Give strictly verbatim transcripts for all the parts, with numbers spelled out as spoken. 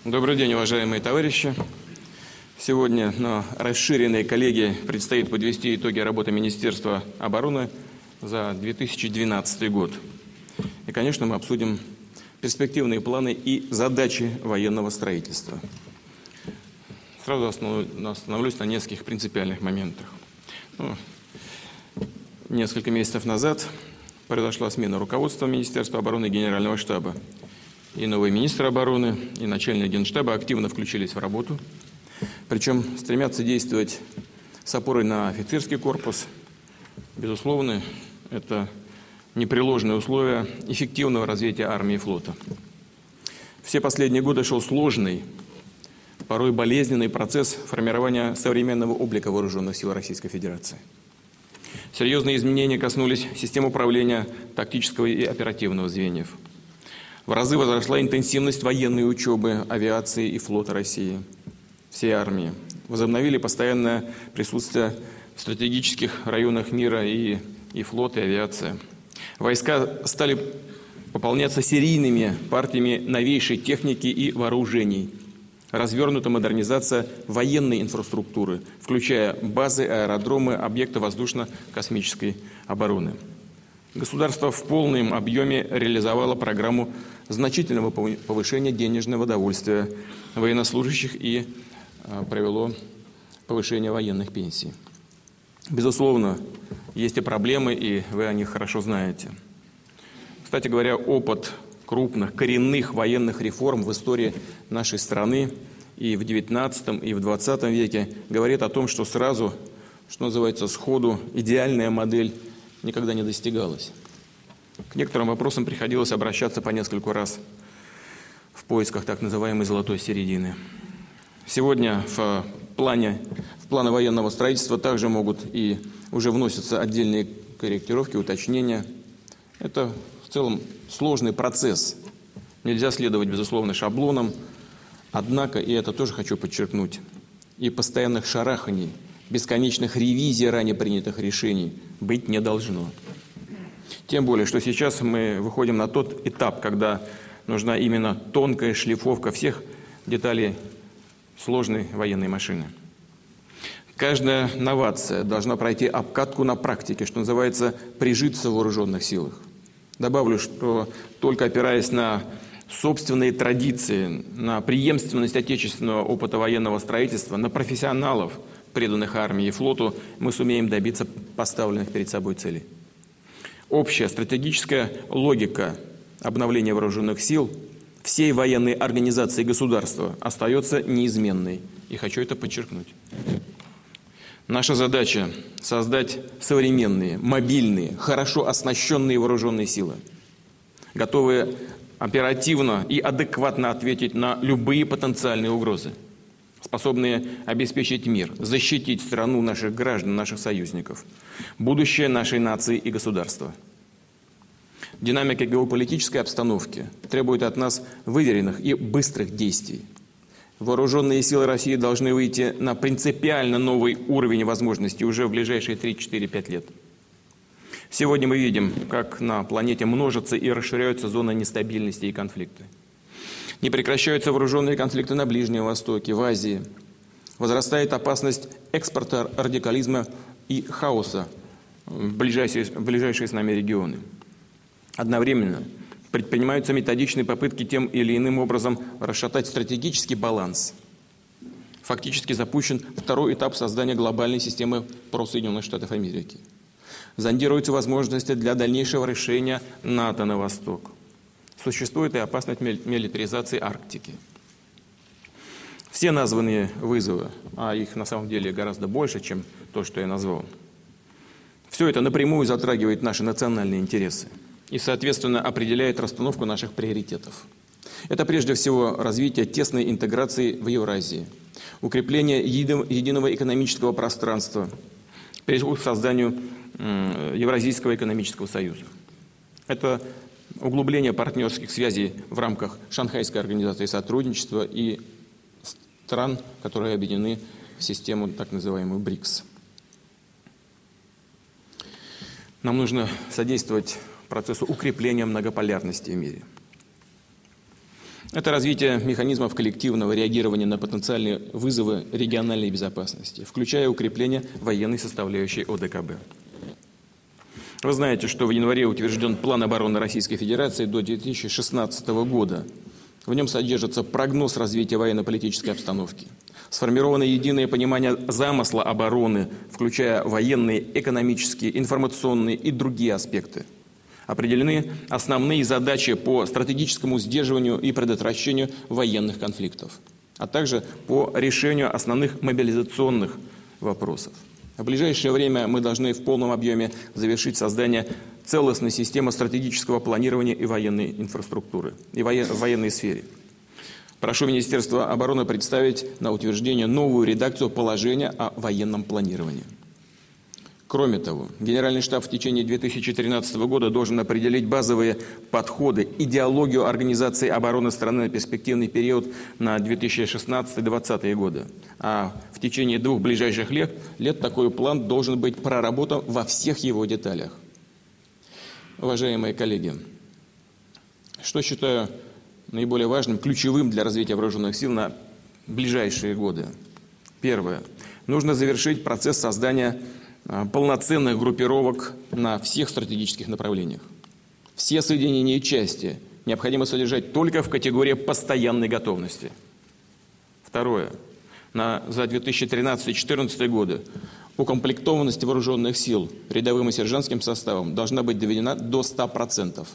Добрый день, уважаемые товарищи. Сегодня на расширенной коллегии предстоит подвести итоги работы Министерства обороны за две тысячи двенадцатый год. И, конечно, мы обсудим перспективные планы и задачи военного строительства. Сразу остановлюсь на нескольких принципиальных моментах. Ну, несколько месяцев назад произошла смена руководства Министерства обороны и Генерального штаба. И новый министр обороны, и начальник Генштаба активно включились в работу. Причем стремятся действовать с опорой на офицерский корпус. Безусловно, это непреложные условия эффективного развития армии и флота. Все последние годы шел сложный, порой болезненный процесс формирования современного облика вооруженных сил Российской Федерации. Серьезные изменения коснулись систем управления тактического и оперативного звеньев. В разы возросла интенсивность военной учебы авиации и флота России, всей армии. Возобновили постоянное присутствие в стратегических районах мира и, и флот, и авиация. Войска стали пополняться серийными партиями новейшей техники и вооружений. Развернута модернизация военной инфраструктуры, включая базы, аэродромы, объекты воздушно-космической обороны. Государство в полном объеме реализовало программу значительного повышения денежного довольствия военнослужащих и провело повышение военных пенсий. Безусловно, есть и проблемы, и вы о них хорошо знаете. Кстати говоря, опыт крупных, коренных военных реформ в истории нашей страны и в девятнадцатом, и в двадцатом веке говорит о том, что сразу, что называется, сходу идеальная модель никогда не достигалась. К некоторым вопросам приходилось обращаться по нескольку раз в поисках так называемой золотой середины. Сегодня в плане, в планы военного строительства также могут и уже вносятся отдельные корректировки, уточнения. Это в целом сложный процесс. Нельзя следовать, безусловно, шаблонам. Однако, и это тоже хочу подчеркнуть, и постоянных шараханий, бесконечных ревизий ранее принятых решений быть не должно. Тем более, что сейчас мы выходим на тот этап, когда нужна именно тонкая шлифовка всех деталей сложной военной машины. Каждая новация должна пройти обкатку на практике, что называется, прижиться в вооруженных силах. Добавлю, что только опираясь на собственные традиции, на преемственность отечественного опыта военного строительства, на профессионалов, преданных армии и флоту, мы сумеем добиться поставленных перед собой целей. Общая стратегическая логика обновления вооруженных сил всей военной организации государства остается неизменной. И хочу это подчеркнуть. Наша задача – создать современные, мобильные, хорошо оснащенные вооруженные силы, готовые оперативно и адекватно ответить на любые потенциальные угрозы, способные обеспечить мир, защитить страну, наших граждан, наших союзников, будущее нашей нации и государства. Динамика геополитической обстановки требует от нас выверенных и быстрых действий. Вооруженные силы России должны выйти на принципиально новый уровень возможностей уже в ближайшие три-четыре-пять лет. Сегодня мы видим, как на планете множатся и расширяются зоны нестабильности и конфликты. Не прекращаются вооруженные конфликты на Ближнем Востоке, в Азии. Возрастает опасность экспорта радикализма и хаоса в ближайшие, в ближайшие с нами регионы. Одновременно предпринимаются методичные попытки тем или иным образом расшатать стратегический баланс. Фактически запущен второй этап создания глобальной системы про Соединенных Штатов Америки. Зондируются возможности для дальнейшего решения НАТО на восток. Существует и опасность милитаризации Арктики. Все названные вызовы, а их на самом деле гораздо больше, чем то, что я назвал, все это напрямую затрагивает наши национальные интересы и, соответственно, определяет расстановку наших приоритетов. Это прежде всего развитие тесной интеграции в Евразии, укрепление единого экономического пространства, прежде к созданию Евразийского экономического союза. Это углубление партнерских связей в рамках Шанхайской организации сотрудничества и стран, которые объединены в систему так называемую БРИКС. Нам нужно содействовать процессу укрепления многополярности в мире. Это развитие механизмов коллективного реагирования на потенциальные вызовы региональной безопасности, включая укрепление военной составляющей О Д К Б. Вы знаете, что в январе утвержден план обороны Российской Федерации до две тысячи шестнадцатого года. В нем содержится прогноз развития военно-политической обстановки. Сформировано единое понимание замысла обороны, включая военные, экономические, информационные и другие аспекты. Определены основные задачи по стратегическому сдерживанию и предотвращению военных конфликтов, а также по решению основных мобилизационных вопросов. В ближайшее время мы должны в полном объеме завершить создание целостной системы стратегического планирования и военной инфраструктуры, и в военной сфере. Прошу Министерство обороны представить на утверждение новую редакцию положения о военном планировании. Кроме того, Генеральный штаб в течение две тысячи тринадцатого года должен определить базовые подходы, идеологию организации обороны страны на перспективный период на две тысячи шестнадцатый — две тысячи двадцатый годы. А в течение двух ближайших лет, лет такой план должен быть проработан во всех его деталях. Уважаемые коллеги, что считаю наиболее важным, ключевым для развития вооруженных сил на ближайшие годы? Первое. Нужно завершить процесс создания полноценных группировок на всех стратегических направлениях. Все соединения и части необходимо содержать только в категории постоянной готовности. Второе. На, за две тысячи тринадцатый — две тысячи четырнадцатый годы укомплектованность вооруженных сил рядовым и сержантским составом должна быть доведена до ста процентов.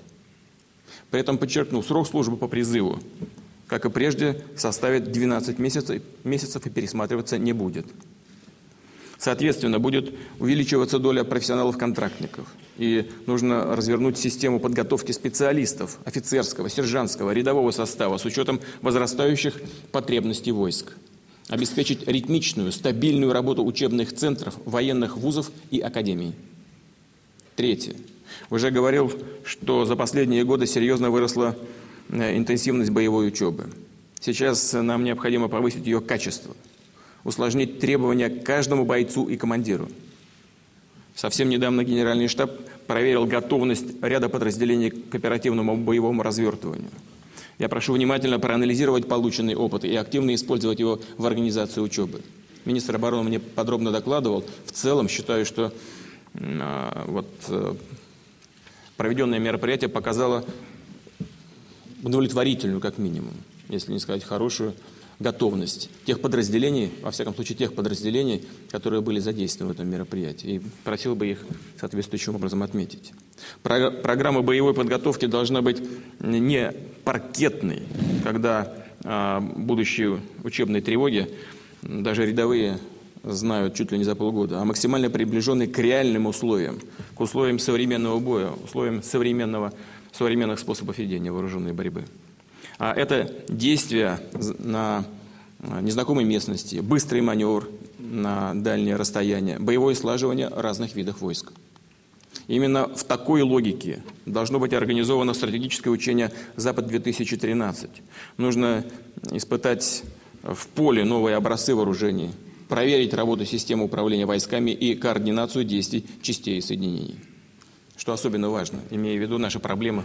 При этом, подчеркну, срок службы по призыву, как и прежде, составит двенадцать месяцев, месяцев и пересматриваться не будет. Соответственно, будет увеличиваться доля профессионалов-контрактников. И нужно развернуть систему подготовки специалистов, офицерского, сержантского, рядового состава с учетом возрастающих потребностей войск. Обеспечить ритмичную, стабильную работу учебных центров, военных вузов и академий. Третье. Уже говорил, что за последние годы серьезно выросла интенсивность боевой учебы. Сейчас нам необходимо повысить ее качество, усложнить требования к каждому бойцу и командиру. Совсем недавно Генеральный штаб проверил готовность ряда подразделений к оперативному боевому развертыванию. Я прошу внимательно проанализировать полученный опыт и активно использовать его в организации учебы. Министр обороны мне подробно докладывал. В целом считаю, что э, вот, э, проведенное мероприятие показало удовлетворительную, как минимум, если не сказать хорошую, готовность тех подразделений, во всяком случае тех подразделений, которые были задействованы в этом мероприятии. И просил бы их соответствующим образом отметить. Про программа боевой подготовки должна быть не паркетной, когда а, будущие учебные тревоги, даже рядовые, знают чуть ли не за полгода, а максимально приближенной к реальным условиям, к условиям современного боя, условиям современного, современных способов ведения вооруженной борьбы. А это действия на незнакомой местности, быстрый маневр на дальнее расстояние, боевое слаживание разных видов войск. Именно в такой логике должно быть организовано стратегическое учение «Запад-две тысячи тринадцать». Нужно испытать в поле новые образцы вооружений, проверить работу системы управления войсками и координацию действий частей и соединений. Что особенно важно, имея в виду наши проблемы,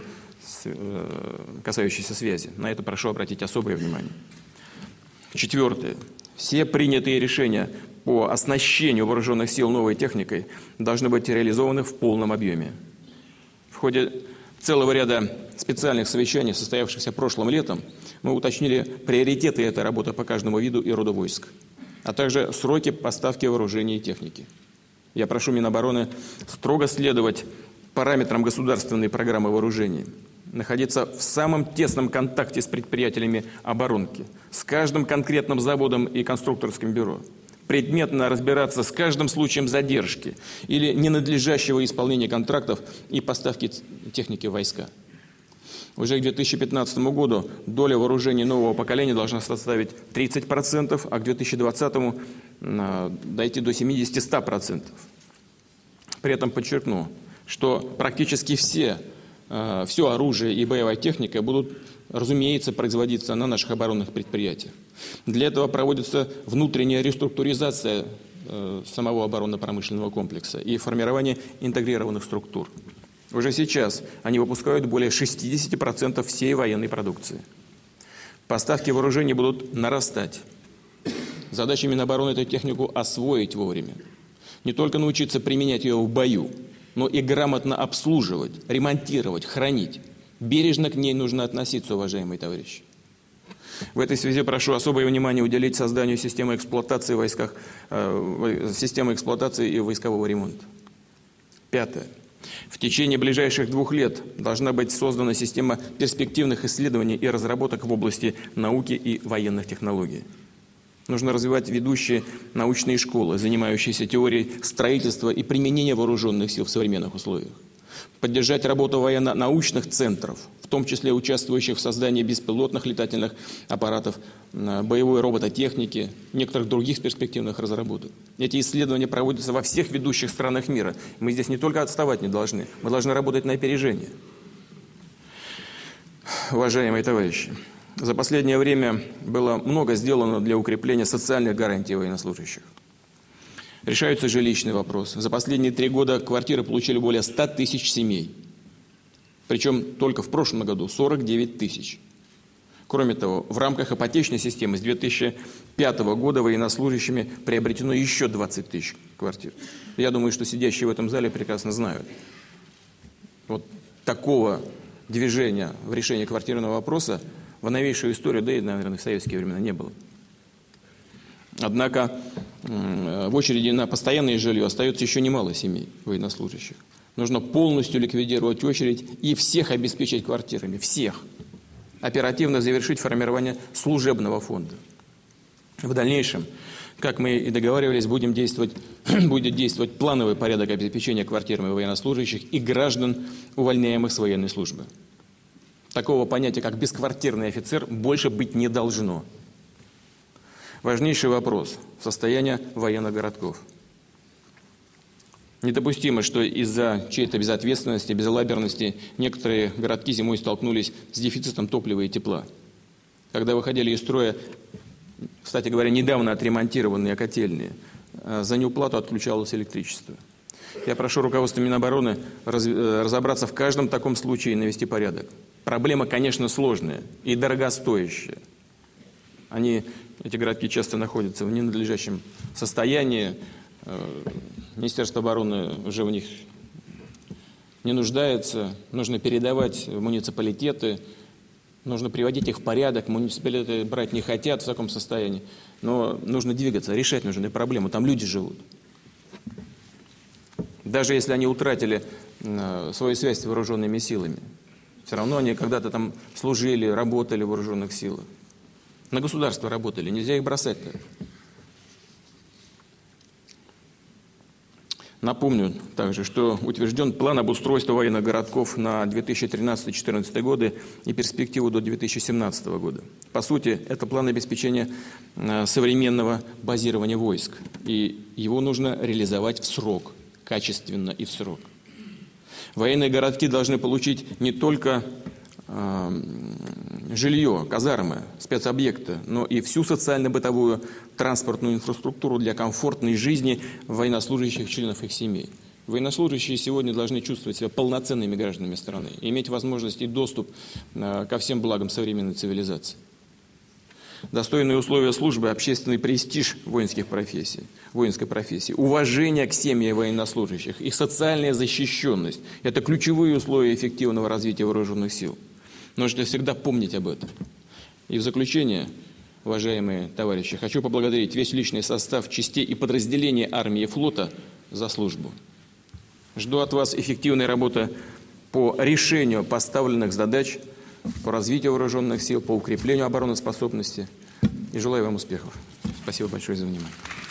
касающиеся связи. На это прошу обратить особое внимание. Четвертое. Все принятые решения по оснащению вооруженных сил новой техникой должны быть реализованы в полном объеме. В ходе целого ряда специальных совещаний, состоявшихся прошлым летом, мы уточнили приоритеты этой работы по каждому виду и роду войск, а также сроки поставки вооружений и техники. Я прошу Минобороны строго следовать параметрам государственной программы вооружений, находиться в самом тесном контакте с предприятиями оборонки, с каждым конкретным заводом и конструкторским бюро, предметно разбираться с каждым случаем задержки или ненадлежащего исполнения контрактов и поставки техники в войска. Уже к две тысячи пятнадцатому году доля вооружений нового поколения должна составить тридцать процентов, а к две тысячи двадцатому дойти до семидесяти — ста процентов. При этом подчеркну, что практически все, э, все оружие и боевая техника будут, разумеется, производиться на наших оборонных предприятиях. Для этого проводится внутренняя реструктуризация э, самого оборонно-промышленного комплекса и формирование интегрированных структур. Уже сейчас они выпускают более шестидесяти процентов всей военной продукции. Поставки вооружений будут нарастать. Задача Минобороны эту технику освоить вовремя. Не только научиться применять ее в бою, но и грамотно обслуживать, ремонтировать, хранить. Бережно к ней нужно относиться, уважаемые товарищи. В этой связи прошу особое внимание уделить созданию системы эксплуатации, в войсках, э, системы эксплуатации и войскового ремонта. Пятое. В течение ближайших двух лет должна быть создана система перспективных исследований и разработок в области науки и военных технологий. Нужно развивать ведущие научные школы, занимающиеся теорией строительства и применения вооруженных сил в современных условиях. Поддержать работу военно-научных центров, в том числе участвующих в создании беспилотных летательных аппаратов, боевой робототехники, некоторых других перспективных разработок. Эти исследования проводятся во всех ведущих странах мира. Мы здесь не только отставать не должны, мы должны работать на опережение. Уважаемые товарищи, за последнее время было много сделано для укрепления социальных гарантий военнослужащих. Решаются жилищные вопросы. За последние три года квартиры получили более ста тысяч семей. Причем только в прошлом году сорок девять тысяч. Кроме того, в рамках ипотечной системы с две тысячи пятого года военнослужащими приобретено еще двадцать тысяч квартир. Я думаю, что сидящие в этом зале прекрасно знают. Вот такого движения в решении квартирного вопроса в новейшую историю, да и, наверное, в советские времена не было. Однако в очереди на постоянное жилье остается еще немало семей военнослужащих. Нужно полностью ликвидировать очередь и всех обеспечить квартирами. Всех. Оперативно завершить формирование служебного фонда. В дальнейшем, как мы и договаривались, будем действовать, будет действовать плановый порядок обеспечения квартирами военнослужащих и граждан, увольняемых с военной службы. Такого понятия, как бесквартирный офицер, больше быть не должно. Важнейший вопрос – состояние военных городков. Недопустимо, что из-за чьей-то безответственности, безалаберности некоторые городки зимой столкнулись с дефицитом топлива и тепла. Когда выходили из строя, кстати говоря, недавно отремонтированные котельные, за неуплату отключалось электричество. Я прошу руководство Минобороны раз, разобраться в каждом таком случае и навести порядок. Проблема, конечно, сложная и дорогостоящая. Они, эти городки часто находятся в ненадлежащем состоянии. Министерство обороны уже в них не нуждается. Нужно передавать в муниципалитеты, нужно приводить их в порядок. Муниципалитеты брать не хотят в таком состоянии. Но нужно двигаться, решать нужны проблемы. Там люди живут. Даже если они утратили свою связь с вооруженными силами, все равно они когда-то там служили, работали в вооруженных силах. На государство работали, нельзя их бросать-то. Напомню также, что утвержден план обустройства военных городков на две тысячи тринадцатый — две тысячи четырнадцатый годы и перспективу до две тысячи семнадцатого года. По сути, это план обеспечения современного базирования войск. И его нужно реализовать в срок, качественно и в срок. Военные городки должны получить не только э, жилье, казармы, спецобъекты, но и всю социально-бытовую транспортную инфраструктуру для комфортной жизни военнослужащих, членов их семей. Военнослужащие сегодня должны чувствовать себя полноценными гражданами страны, иметь возможность и доступ э, ко всем благам современной цивилизации. Достойные условия службы, общественный престиж воинских профессий, воинской профессии, уважение к семье военнослужащих и социальная защищенность – это ключевые условия эффективного развития вооруженных сил. Нужно всегда помнить об этом. И в заключение, уважаемые товарищи, хочу поблагодарить весь личный состав частей и подразделений армии и флота за службу. Жду от вас эффективной работы по решению поставленных задач, по развитию вооруженных сил, по укреплению обороноспособности. И желаю вам успехов. Спасибо большое за внимание.